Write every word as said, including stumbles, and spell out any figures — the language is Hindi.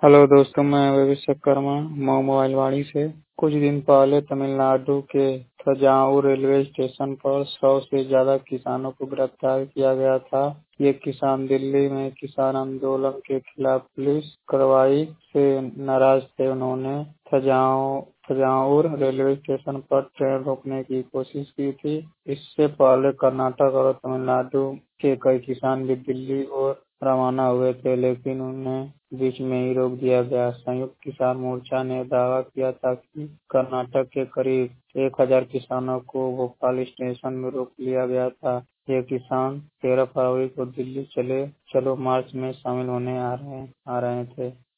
हेलो दोस्तों, मैं विश्वकर्मा मऊ मोबाइलवाड़ी से। कुछ दिन पहले तमिलनाडु के थंजावुर रेलवे स्टेशन पर सौ से ज्यादा किसानों को गिरफ्तार किया गया था। ये किसान दिल्ली में किसान आंदोलन के खिलाफ पुलिस कार्रवाई से नाराज थे। उन्होंने थंजावुर थंजावुर रेलवे स्टेशन पर ट्रेन रोकने की कोशिश की थी। इससे पहले कर्नाटक और तमिलनाडु के कई किसान भी दिल्ली और रवाना हुए थे, लेकिन उन्हें बीच में ही रोक दिया गया। संयुक्त किसान मोर्चा ने दावा किया था कि कर्नाटक के करीब एक हजार किसानों को भोपाल स्टेशन में रोक लिया गया था। ये किसान तेरह फरवरी को दिल्ली चले चलो मार्च में शामिल होने आ रहे आ रहे थे।